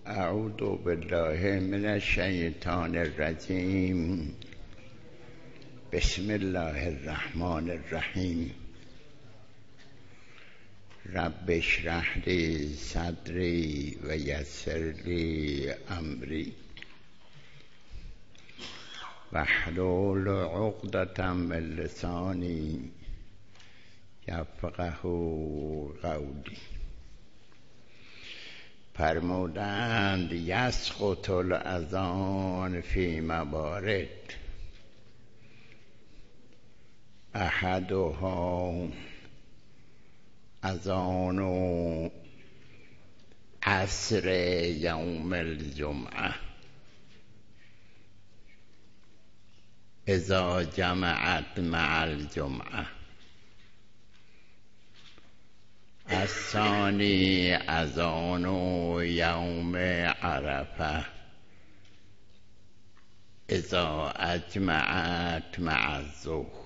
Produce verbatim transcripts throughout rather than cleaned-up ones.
اعوذ بالله من الشیطان الرجیم. بسم الله الرحمن الرحیم. رب اشرح لی صدری و یسر لی امری واحلل عقدة من لسانی یفقهوا قولی. فرمودند یسقط الاذان فی موارد احدها اذان عصر یوم الجمعه اذا جمعت مع الجمعه. الثانی اذان یوم عرفه اذا اجمعت مع الظهر.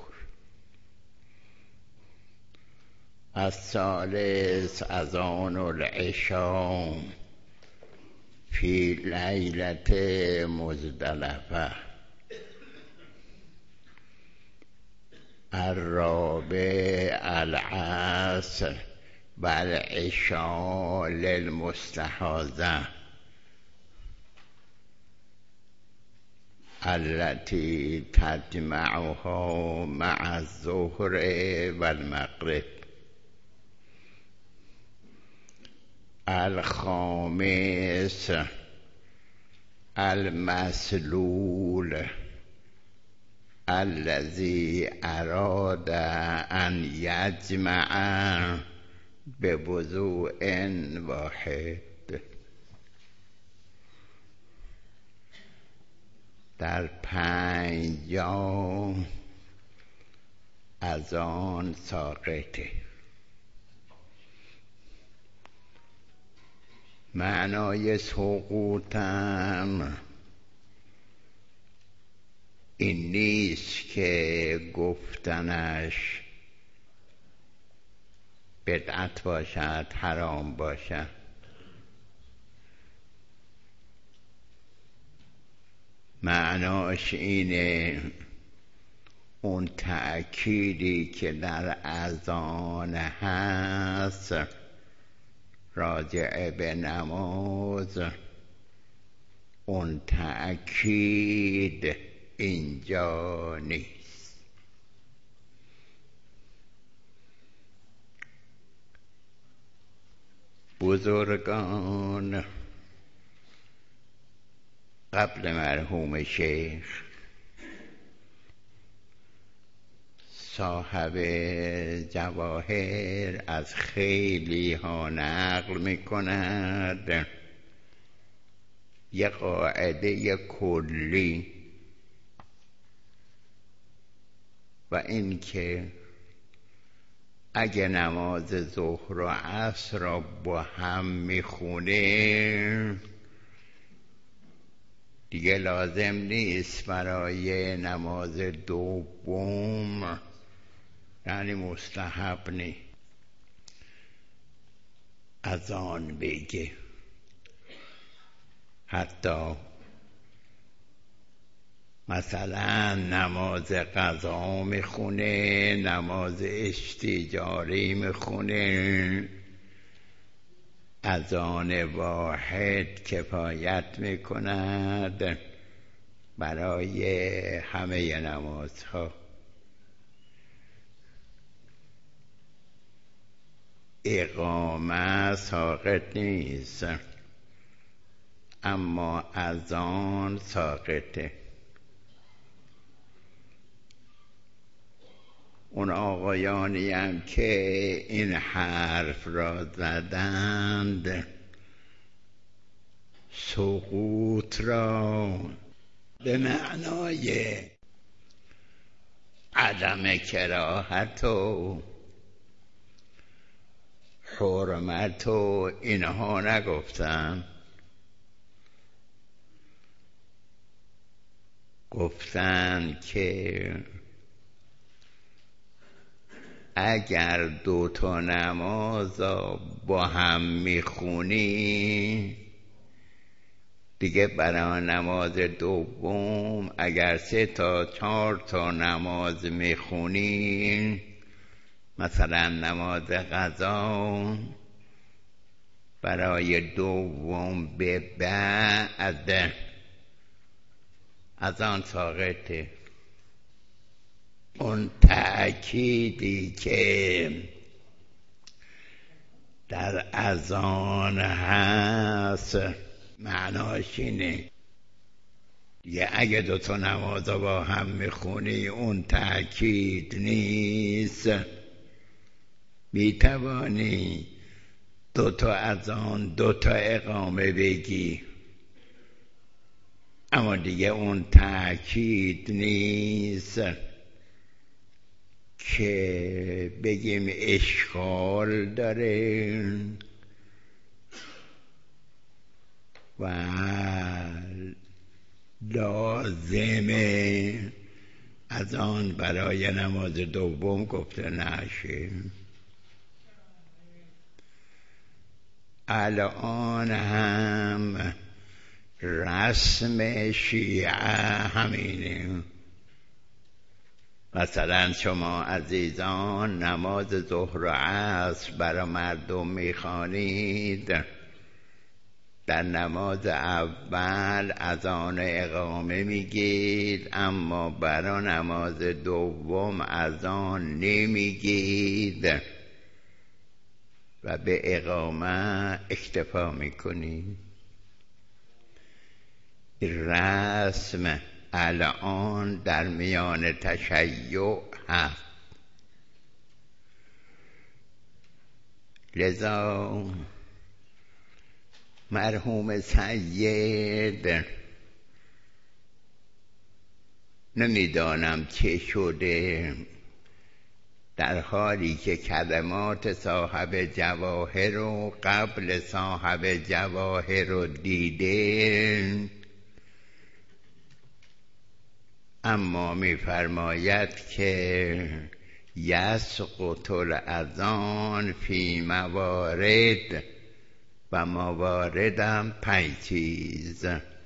الثالث اذان العشاء فی لیلة مزدلفه. الرابع العصر والعشاء للمستحاضة التي تجمعها مع الظهر والمغرب. الخامس المسلول الذي أراد أن يجمع بوضوء واحد. در پنج جا از آن ساقطه. معنای سقوطم این نیست که گفتنش بدعت باشد، حرام باشد. معناش اینه اون تأکیدی که در اذان هست راجع به نماز، اون تأکید اینجا نیست. بزرگان قبل مرحوم شیخ صاحب جواهر از خیلی ها نقل می کند یه قاعده کلی، و این که اگه نماز ظهر و عصر را با هم میخونه دیگه لازم نیست برای نماز دوم، یعنی مستحب نی، اذان بگه. حتی مثلا نماز قضا میخونه، نماز اشتجاری میخونه، اذان واحد کفایت میکند برای همه نمازها. اقامه ساقط نیست، اما اذان ساقطه. اون آقایانی هم که این حرف را زدند سقوط را به معنای عدم کراهت و حرمت و اینها نگفتن، گفتن که اگر دو تا نماز با هم میخونی دیگه برای نماز دوم اگر سه تا چهار تا نماز میخونین، مثلا نماز قضا برای دوم به بعد از آن ساقطه. اون تأکیدی که در اذان هست معناش اینه دیگه اگه دو تا نماز با هم میخونی اون تأکید نیست، میتوانی دو تا اذان دو تا اقامه بگی، اما دیگه اون تأکید نیست که بگیم اشکال داره و لازمه از آن برای نماز دوم گفته نشه. الان هم رسم شیعه همینه. مثلا شما عزیزان نماز ظهر و عصر برای مردم میخوانید، در نماز اول اذان اقامه میگید، اما برای نماز دوم اذان نمیگید و به اقامه اکتفا میکنید. رسم الان در میان تشیع هست. لذا مرحوم سید نمیدانم چه شده، در حالی که کلمات صاحب جواهر رو قبل صاحب جواهر رو دیده، اما می‌فرماید که یسقط الاذان فی موارد، و مواردم پنج چیز: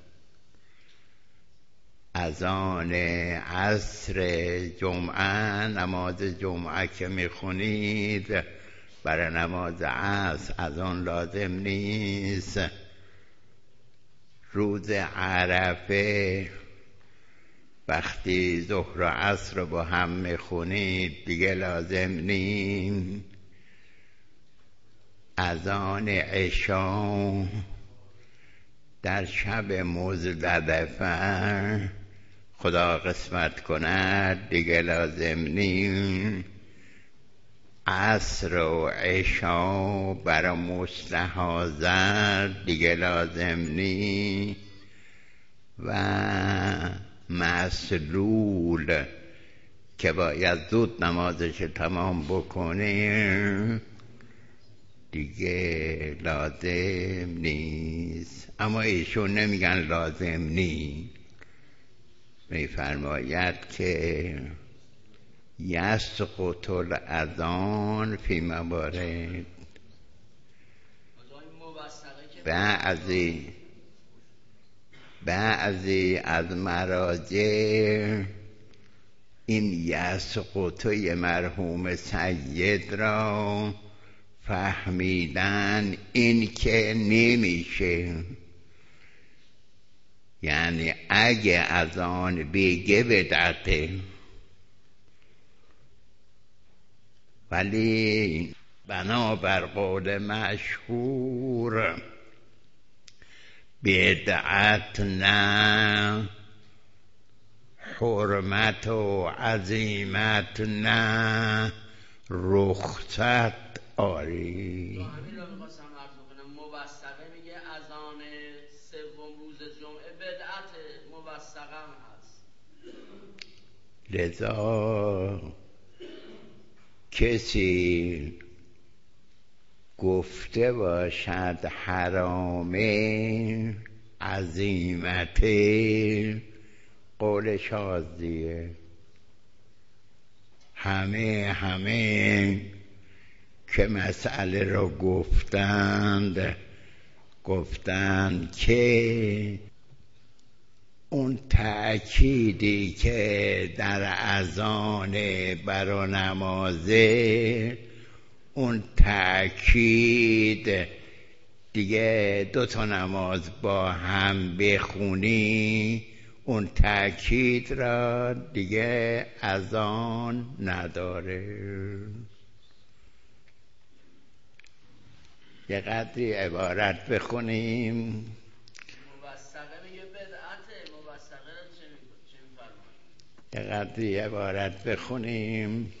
اذان عصر جمعه، نماز جمعه که میخونید برای نماز عصر اذان لازم نیست. روز عرفه وقتی ظهر و عصر رو با هم میخونید دیگه لازم نیست. اذان عشا در شب مزدلفه خدا قسمت کند دیگه لازم نیست. عصر و عشا برای مستحاضر دیگه لازم نیست. و مسلول که باید زود نمازش تمام بکنه دیگه لازم نیست. اما ایشون نمیگن لازم نیست، میفرماید که یسقط الاذان فی موارد. بعضی بعضی از مراجع این یسقطه مرحوم سید را فهمیدن این که نمیشه، یعنی اگه از آن بگه بدعته، ولی بنابر قول مشهور بدعت نه، حرمت و عظیمت نه، رخصت آری. همین رو میخواستم عرض بکنم. موثقه میگه اذان سوم روز جمعه بدعت، موثقه هست. لذا کسی گفته باشد حرامه عظیمته، قول شاذیه. همه همه که مسئله رو گفتند گفتن که اون تأکیدی که در اذان برا نمازه، اون تأکید دیگه دو تا نماز با هم بخونی، اون تأکید را دیگه اذان نداره. یه قدری عبارت بخونیم. موثقه میگه بدعته، موثقه رو چه میفرمایید؟ یه قدری عبارت بخونیم.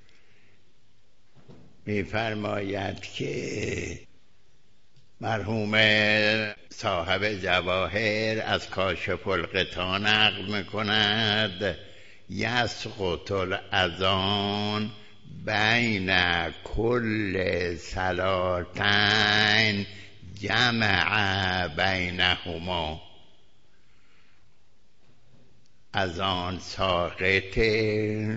میفرماید که مرحوم صاحب جواهر از کاشف الغطا نقل میکند یسقط الاذان بین کل صلاتین جمع بینهما. اذان ساقطه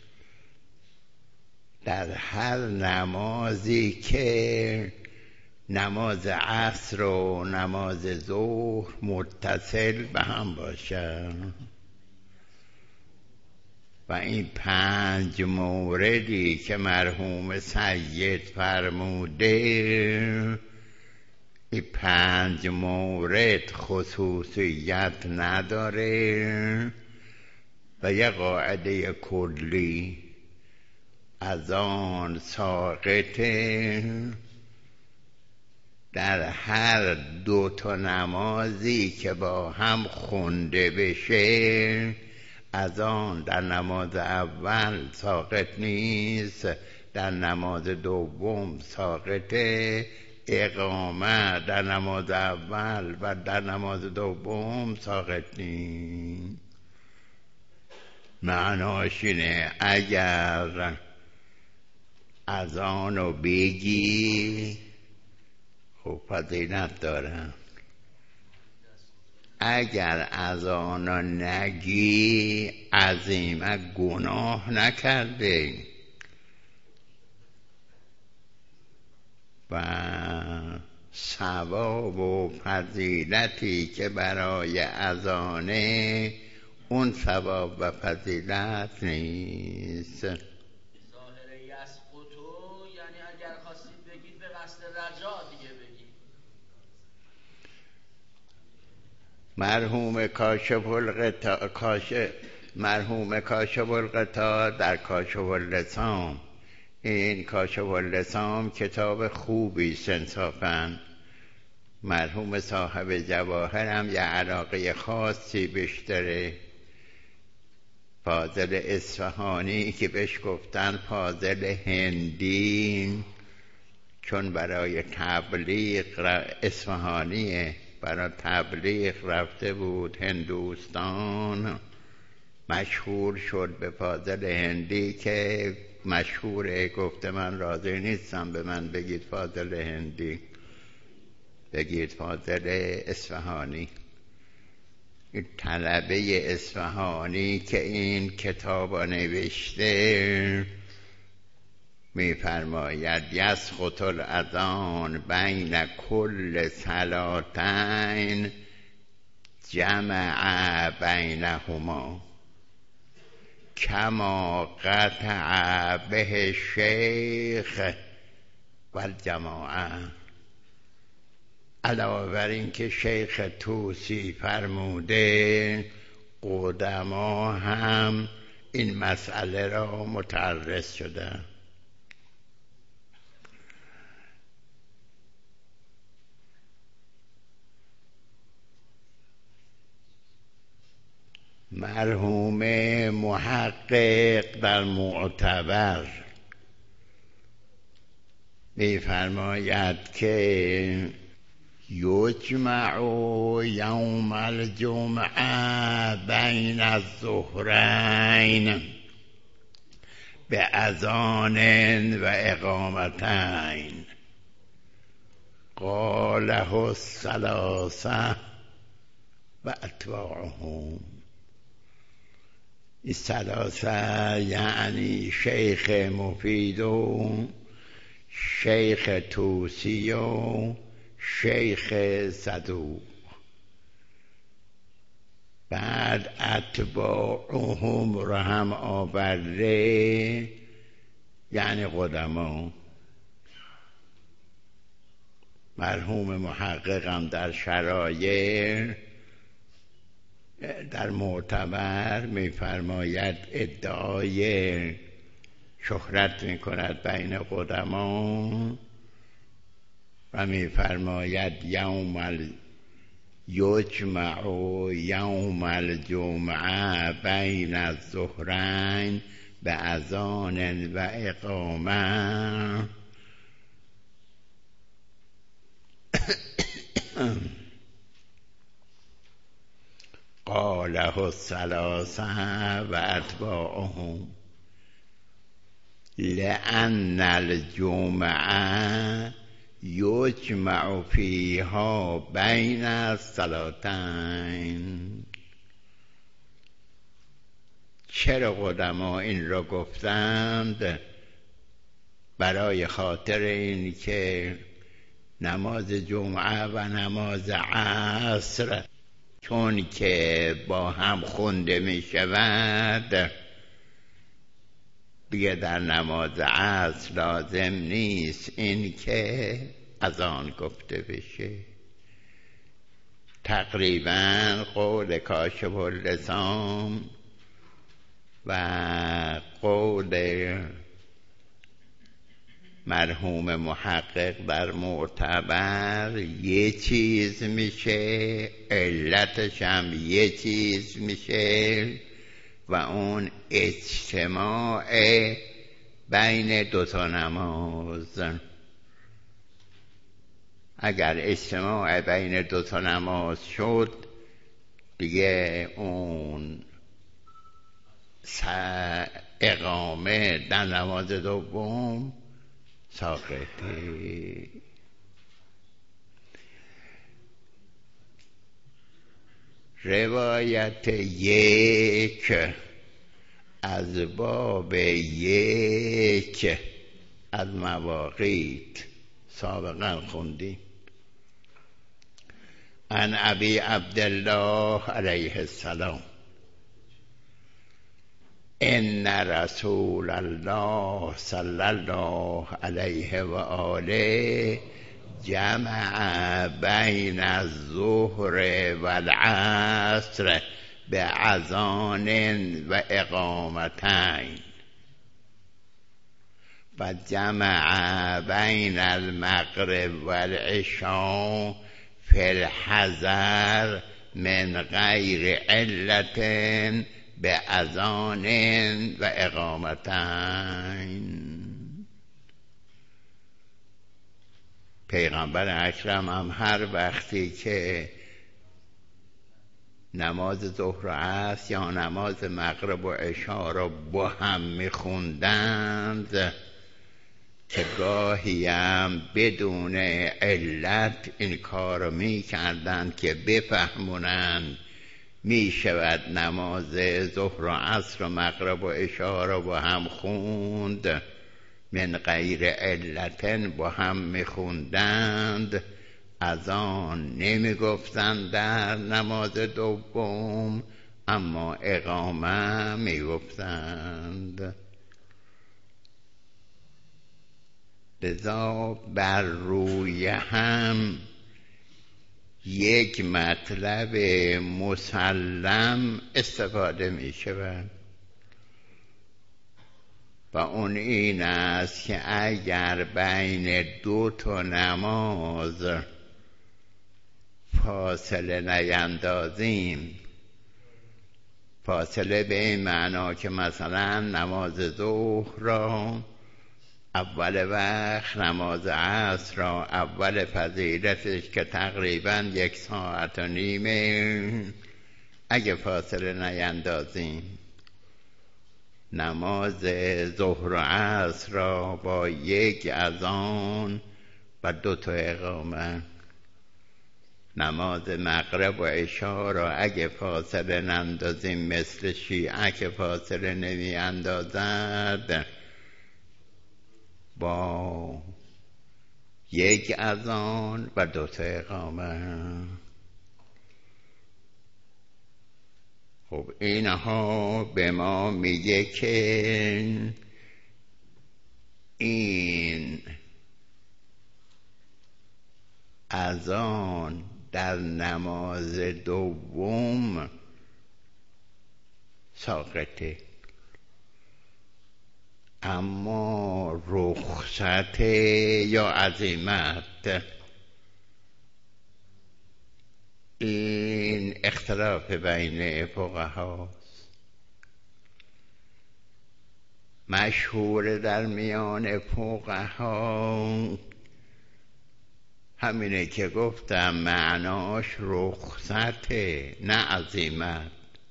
در هر نمازی که نماز عصر و نماز ظهر متصل به هم باشد. و این پنج موردی که مرحوم سید فرموده، این پنج مورد خصوصیت نداره و یه قاعده کلی اذان ساقطه در هر دو تا نمازی که با هم خونده بشه. اذان در نماز اول ساقط نیست، در نماز دوم ساقطه. اقامه در نماز اول و در نماز دوم ساقط نیست. معناش اینه اگر اذانو بگی خب فضیلت دارن، اگر اذانو نگی عظیمه گناه نکرده. و ثواب و فضیلتی که برای اذانه اون ثواب و فضیلت نیست. ظاهر یسقطو یعنی اگر خواستید بگید به قصد رجا دیگه بگید. مرحوم کاشف الغطا کاشف مرحوم کاشف الغطا در کاشف اللسان، این کاشف اللسان کتاب خوبی انصافاً. مرحوم صاحب جواهر هم یه علاقه خاصی بهش داره. فاضل اصفهانی که بهش گفتن فاضل هندی، چون برای تبلیغ اصفهانیه، برای تبلیغ رفته بود هندوستان، مشهور شد به فاضل هندی که مشهوره. گفته من راضی نیستم به من بگید فاضل هندی، بگید فاضل اصفهانی. این طلبه اصفهانی که این کتاب نوشته میفرماید یسقط الاذان بین کل صلاتین جمع بینهما کما قطع به شیخ و الجماعه. علاوه بر این که شیخ طوسی فرموده، قدما هم این مسئله را متعرض شده. مرحوم محقق در معتبر می‌فرماید که یجمع یوم الجمعه بین الظهرین به اذان و اقامتین قاله الثلاثه و اتباعهم. این ثلاثه یعنی شیخ مفید و شیخ طوسی و شیخ صدوق. بعد اتباعهم را هم آورده، یعنی قدما. مرحوم محققم در شرایع در معتبر می‌فرماید ادعای شهرت می‌کند بین قدما و می‌فرماید یوم یجمع یوم الجمعه بین الظهرین به اذان و اقامه. قاله الثلاثه و اتباعهم لأن الجمعه یجمع فیها بین الصلاتین. چرا قدما این را گفتند؟ برای خاطر این که نماز جمعه و نماز عصر چون که با هم خونده می شود، دیگه در نماز عصر لازم نیست این که اذان گفته بشه. تقریبا قول کاشف اللسان و قول مرحوم محقق در معتبر یه چیز میشه، علتش هم یه چیز میشه و اون اجتماع بین دوتا نماز. اگر اجتماع بین دوتا نماز شد دیگه اون اقامه در نماز دوم ساقطه. روایت یک از باب یک از مواقیت سابقا خوندیم. عن ابی عبدالله علیه السلام ان رسول الله صلی الله علیه و آله جمع بین الظهر و العصر به اذان و اقامتین و جمع بین المغرب و العشاء فی الحضر من غیر علت به اذان و اقامتین. پیغمبر اکرم هم هر وقتی که نماز ظهر و عصر یا نماز مغرب و عشا را با هم میخوندند که گاهی هم بدون علت این کار رو میکردند که بفهمونند می شود نماز ظهر و عصر و مغرب و عشا را با هم خوند، من غیر علتن با هم می خوندند، اذان نمی گفتند در نماز دوم، اما اقامه می گفتند. لذا بر روی هم یک مطلب مسلم استفاده می شود و اون این است که اگر بین دو تا نماز فاصله نیندازیم، فاصله به این معنا که مثلا نماز ظهر را اول وقت، نماز عصر را اول فضیلتش که تقریبا یک ساعت و نیمه، اگه فاصله نیندازیم نماز ظهر و عصر را با یک اذان و دو تا اقامه، نماز مغرب و عشا را اگه فاصله نندازیم مثل شیعه که فاصله نمی اندازد، با یک اذان و دو تا اقامه. خب اینها به ما میگه که این اذان در نماز دوم ساقطه، اما رخصت یا عزیمت این اختلاف بین فقهاست. مشهور در میان فقها همینه که گفتم معناش رخصته نه عزیمت،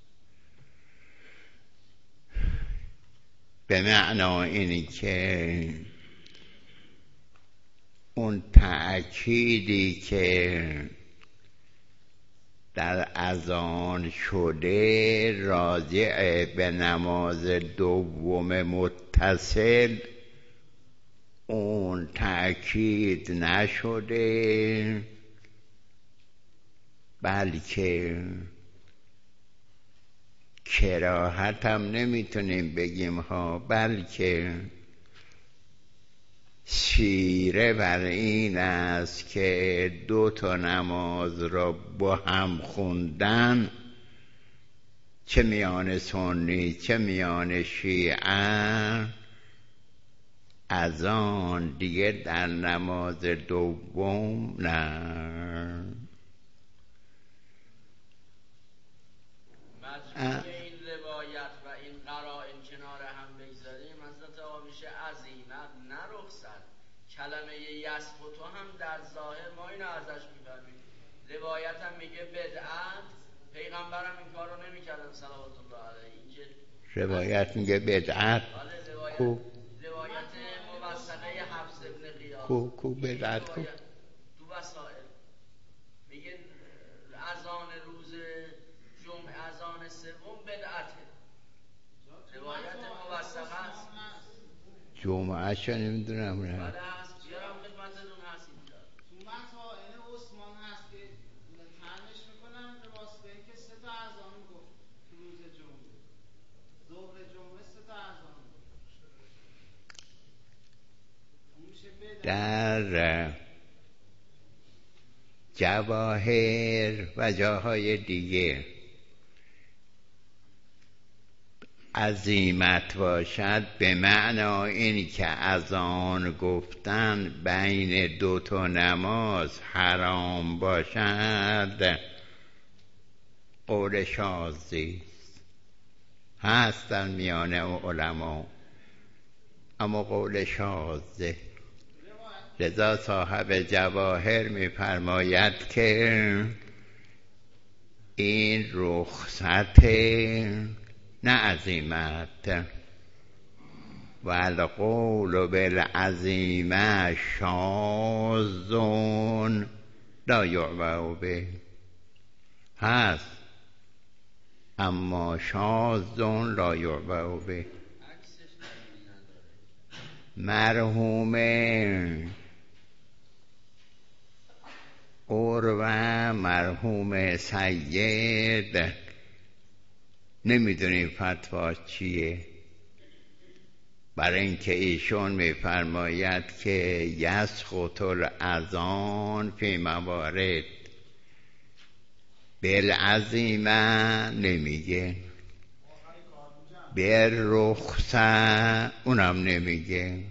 به معنا اینی که اون تأکیدی که در اذان شده راجع به نماز دوم متصل اون تأکید نشده، بلکه کراهت هم نمیتونیم بگیم ها، بلکه سیره بر این است که دو تا نماز را با هم خوندن، چه میان سنی چه میان شیعه، از آن دیگه در نماز دوم نه. مجموع این روایت و این قرائن کنار هم بگذاریم حضرت آقا میشه عزیمت نه رخصت. کلمه یسقط هم در ظاهر ما اینو ازش میفهمیم، روایت هم میگه بدعت، پیغمبرم این کارو نمیکردن صلوات الله علیه. اینکه روایت میگه بدعت، روایت کو روایت موثقه حفص ابن غیاث کو کو بدعت کو تو وسائل میگه اذان روز جمعه اذان سوم بدعته، روایت موثقه است. جمعه چه نمیدونم نه بله هست، بیارم خدمتتون هست اینجا تو متائن عثمان هست که تنش میکنن به واسطه اینکه سه تا اذان گفت تو روز جمعه، ظهر جمعه سه تا اذان گفت. در جواهر و جاهای دیگه عزیمت باشد به معنا این که اذان گفتن بین دو تا نماز حرام باشد، قول شاذی هست در میان علما، اما قول شاذه. لذا صاحب جواهر می‌فرماید که این رخصت نه عزیمت، و القول بالعزیمه شاذ لا یعبأ به، هست اما شاذ لا یعبأ به. مرحوم عروه مرحوم سید نمیدونیم فتوا چیه، برای اینکه ایشون میفرماید که یسقط الاذان فی موارد، بالعزیمه نمیگه، بالرخصه اونم نمیگه.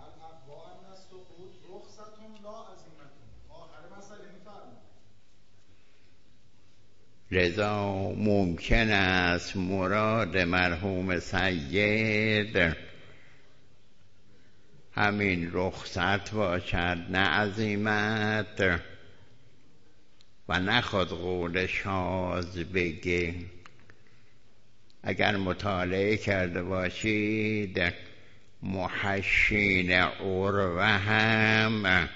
لذا ممکن است مراد مرحوم سید همین رخصت باشد نه عزیمت، و نخواد قول شاذ بگه. اگر مطالعه کرده باشید محشین عروه هم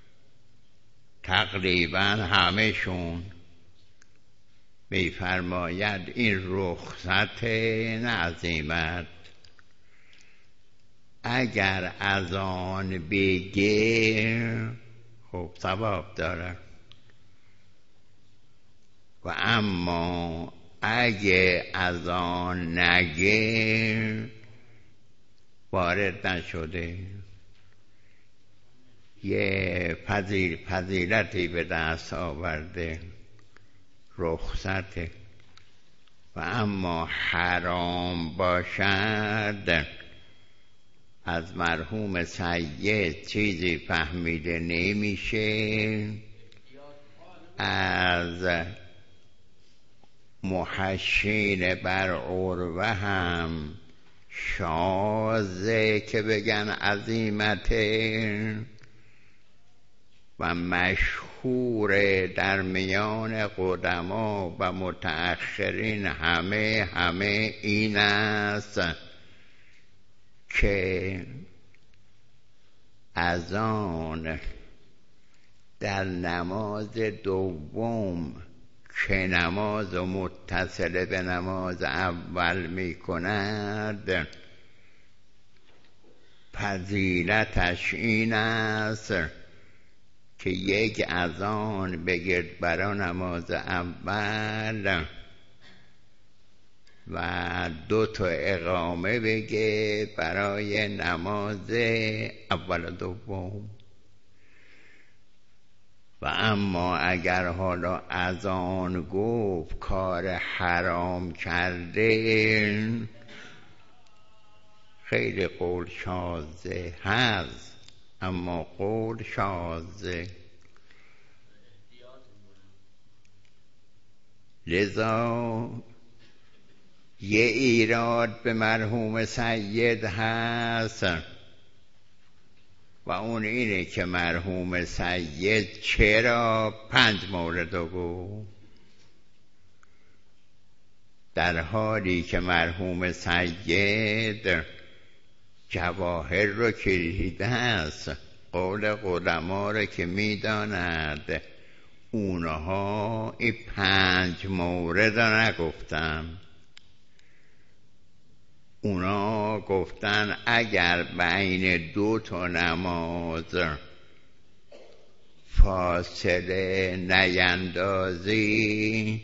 تقریبا همشون میفرماید این رخصت نه عزیمت. اگر از آن بگه خب ثواب داره. و اما اگه از آن نگه وارد نشده، یه فضیل فضیلتی به دست آورده، رخصته، و اما حرام باشد، از مرحوم سید چیزی فهمیده نمیشه، از محشین بر عروه هم شازه که بگن عظیمته، و مشهور در میان قدما و متأخرین همه همه این است که از آن در نماز دوم که نماز متصل به نماز اول می کند فضیلتش این است که یک اذان بگرد برای نماز اول و دو تا اقامه بگه برای نماز اول و دوم. و اما اگر حالا اذان گفت کار حرام کرده، خیلی قول شاذه هست، اما قول شاذه. لذا یه ایراد به مرحوم سید هست و اون اینه که مرحوم سید چرا پنج مورد رو گفت، در حالی که مرحوم سید جواهر رو کلیده است، قول علما رو که میداند، اونها این پنج مورد رو نگفتن. اونا گفتن اگر بین دو تا نماز فاصله نیندازی،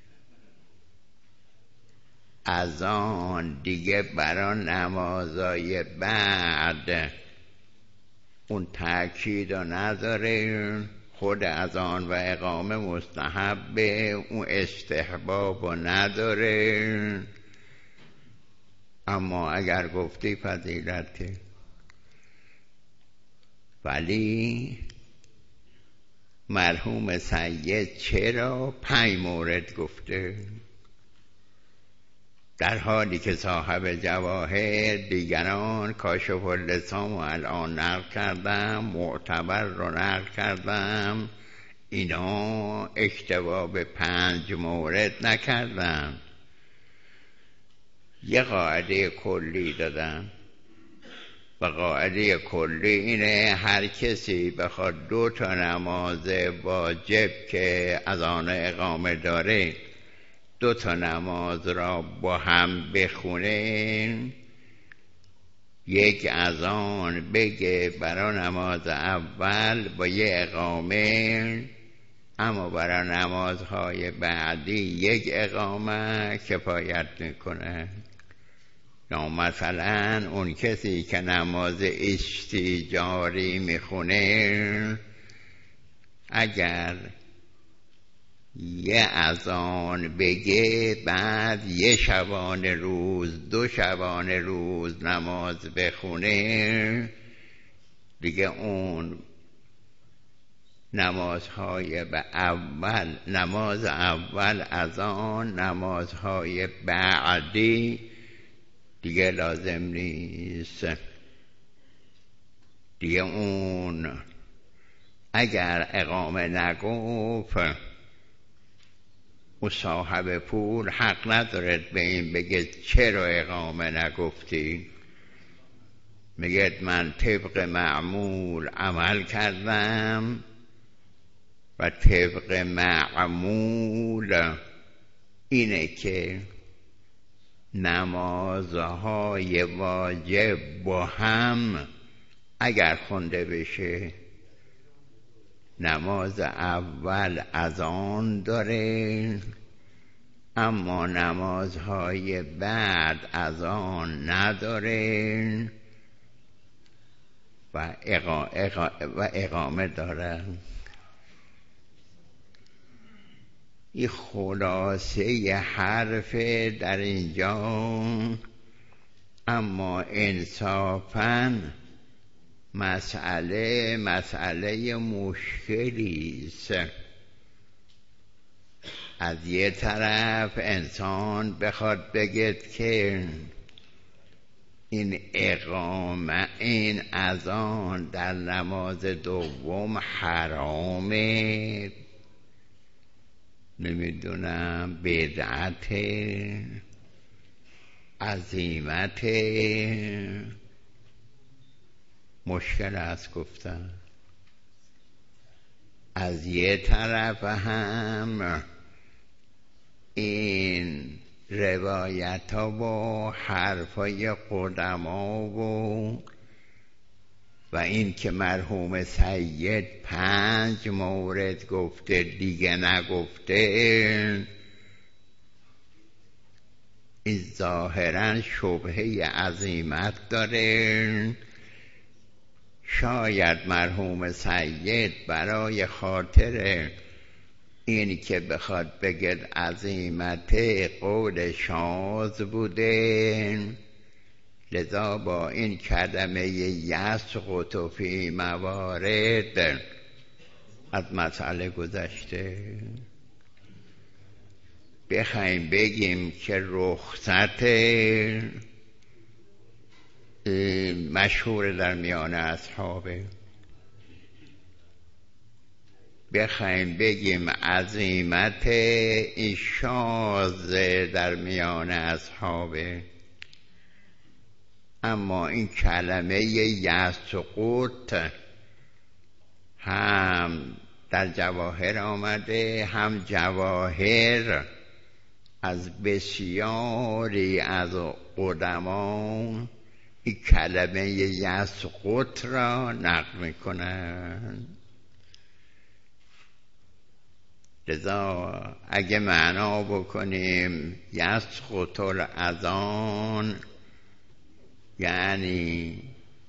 از آن دیگه برای نمازای بعد اون تأکید رو نداره، خود از آن و اقامه مستحبه، اون استحباب رو نداره. اما اگر گفتی فضیلته، ولی مرحوم سید چرا پنج مورد گفته، در حالی که صاحب جواهر دیگران کاشف اللسان و الان نقل کردم، معتبر رو نقل کردم، اینا اشتباه به پنج مورد نکردن، یه قاعده کلی دادن و قاعده کلی اینه هر کسی بخواد دو تا نماز واجب که اذان اقامه داره دو تا نماز را با هم بخونه، یک اذان بگه برای نماز اول با یه اقامه، اما برای نمازهای بعدی یک اقامه کفایت میکنه. یا مثلا اون کسی که نماز استیجاری میخونه، اگر یه اذان بگه بعد یه شبانه روز دو شبانه روز نماز بخونه، دیگه اون نمازهای به اول نماز اول اذان، نمازهای بعدی دیگه لازم نیست. دیگه اون اگر اقامه نگفت، اون صاحب پول حق ندارد به این بگه چرا اقامه نگفتی. میگه من طبق معمول عمل کردم و طبق معمول اینه که نمازهای واجب با هم اگر خونده بشه نماز اول اذان داره، اما نمازهای بعد اذان نداره و, اقا اقا و اقامه داره. این خلاصه حرف در اینجا، اما انصافاً مسئله مسئله مشکلی است. از یه طرف انسان بخواد بگید که این اقامه، این اذان در نماز دوم حرامه، نمیدونم بدعت، عزیمت، مشکل است گفتن. از یه طرف هم این روایت ها و حرف های قدما و و این که مرحوم سید پنج مورد گفته دیگه نگفته، این ظاهرا شبهه عزیمت داره. شاید مرحوم سید برای خاطر این که بخواد بگد عزیمت قول شاذ بوده، لذا با این کلمه یسقط فی موارد از مسئله گذشته. بخوایم بگیم که رخصت مشهور در میان اصحابه، بخوایم بگیم عزیمت این شاذ در میان اصحابه، اما این کلمه یسقط هم در جواهر آمده، هم جواهر از بسیاری از قدما این کلمه یسقط را نقل میکنن. لذا اگه معنا بکنیم یسقط الاذان یعنی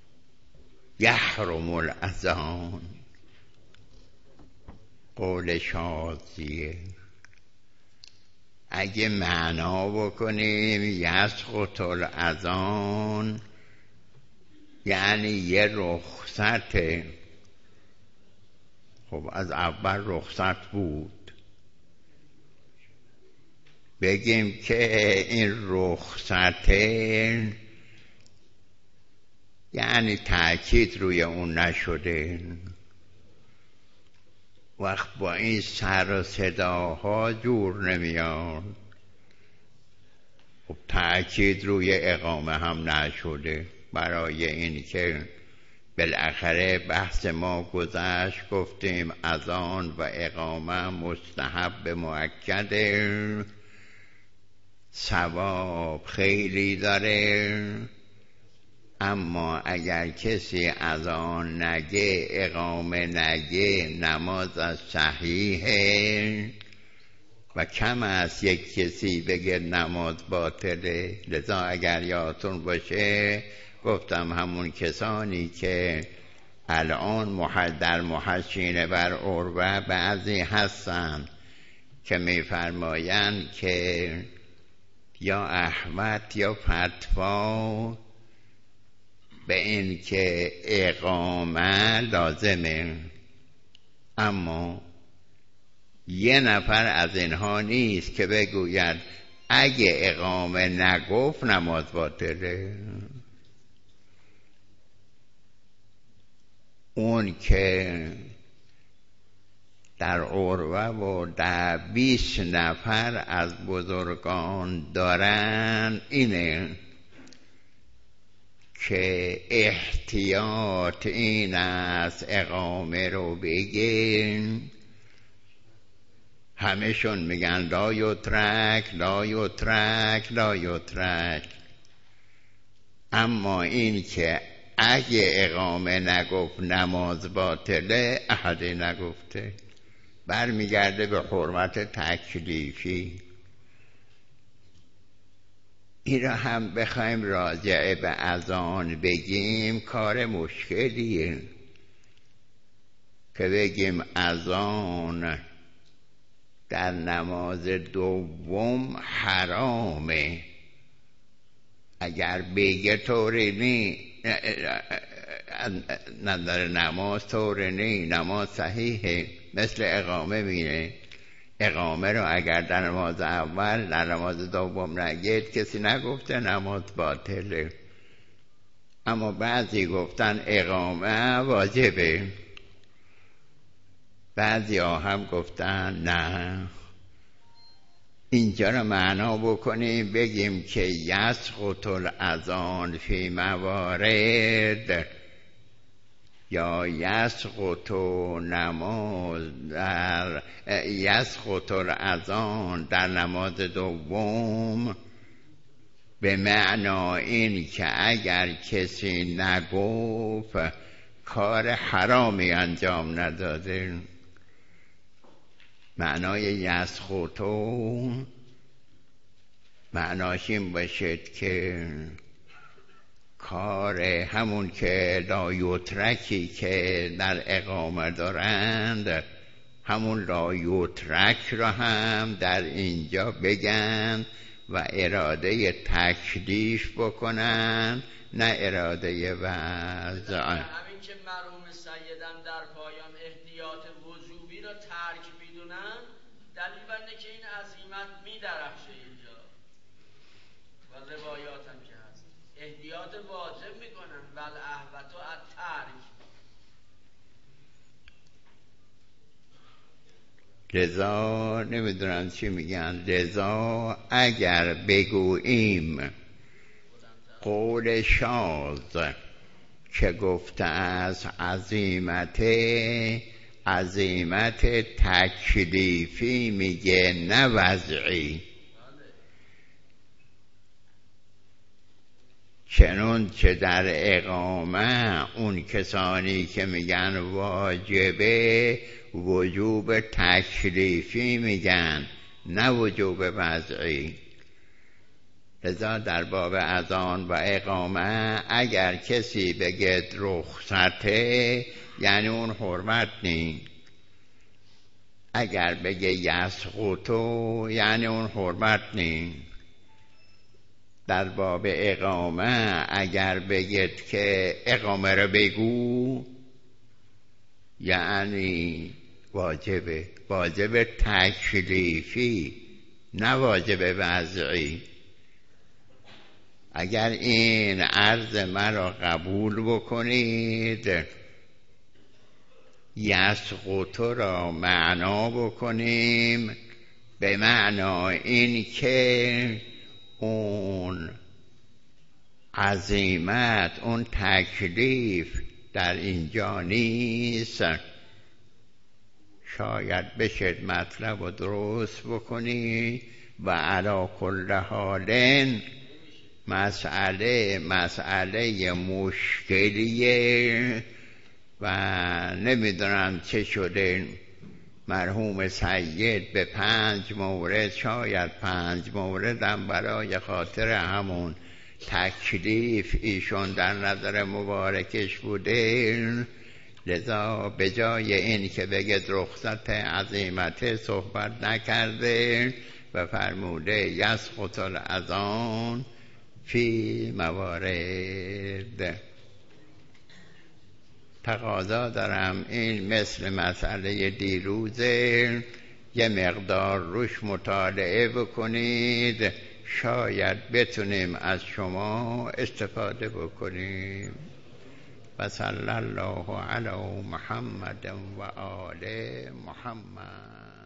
یحرم الاذان، قول شاذیه. اگه معنا بکنیم یسقط الاذان یعنی یه رخصت، خب از اول رخصت بود، بگیم که این رخصت یعنی تأکید روی اون نشده. وقت با این سر و صداها جور نمیاد، خب تأکید روی اقامه هم نشده. برای این که بالاخره بحث ما گذشت، گفتیم اذان و اقامه مستحب مؤکده، ثواب خیلی داره، اما اگر کسی اذان نگه، اقامه نگه، نماز از صحیحه و کم است یک کسی بگه نماز باطله. لذا اگر یادتون باشه گفتم همون کسانی که الان در محشین بر عروه بعضی هستن که میفرمایند که یا احمد یا فتوا به این که اقامه لازمه، اما یه نفر از اینها نیست که بگوید اگه اقامه نگفت نماز باطله. اون که در عروه و در بیست نفر از بزرگان دارن اینه که احتیاط این است اقامه رو بگین. همشون میگن لا یترک لا یترک لا یترک، اما این که اگه اقامه نگفت نماز باطله، احدی نگفته. برمیگرده به حرمت تکلیفی. این را هم بخوایم راجع به اذان بگیم کار مشکلیه، که بگیم اذان در نماز دوم حرامه. اگر بگه طوری نی نظر نماز طوری نی، نماز صحیحه، مثل اقامه مینه. اقامه رو اگر در نماز اول در نماز دوم نگید، کسی نگفته نماز باطله. اما بعضی گفتن اقامه واجبه، بعضی ها هم گفتن نه. اینجا رو معنا بکنیم بگیم که یسقط الاذان فی موارد، یا یسقط نماز در یسقط الاذان در نماز دوم، به معنا این که اگر کسی نگفت کار حرامی انجام نداده. معنای یسقطو معناش این باشد که کار همون که لایترکی که در اقامه دارند، همون لایترک را هم در اینجا بگن و اراده تکلیف بکنن، نه اراده وضع. همین که مرحوم سیدم در پایان احتیاط وجوبی را ترک میدونن، دلیل بر اینه که این عزیمت میدرخشه اینجا و روایات هم که هست احتیاط واجب میکنن ول احوتو الترک. لذا نمیدونم چی میگن، لذا اگر بگوییم قول شاذ که گفته از عزیمت عزیمت تکلیفی میگه نه وضعی، چنون که در اقامه اون کسانی که میگن واجبه وجوب تکلیفی میگن، نه وجوب وضعی. لذا در باب اذان و اقامه اگر کسی بگه رخصته، یعنی اون حرمت نی. اگر بگه یسقطو، یعنی اون حرمت نی. در باب اقامه اگر بگید که اقامه رو بگو، یعنی واجبه، واجب تکلیفی، نه واجب وضعی. اگر این عرض مرا قبول بکنید، یسقط را معنا بکنیم به معنا این که اون عزیمت، اون تکلیف در اینجا نیست. شاید بشه مطلب رو درست بکنی و علی کل حال مسئله مسئله مشکلیه و نمیدونم چه شده. مرحوم سید به پنج مورد، شاید پنج مورد هم برای خاطر همون تکلیف ایشون در نظر مبارکش بوده. لذا به جای این که بگید رخصت عزیمت صحبت نکرده و فرموده یسقط الاذان فی موارد. تقاضا دارم این مثل مسئله دیروزه یه مقدار روش مطالعه بکنید، شاید بتونیم از شما استفاده بکنیم. و صلی الله علی محمد و آل محمد.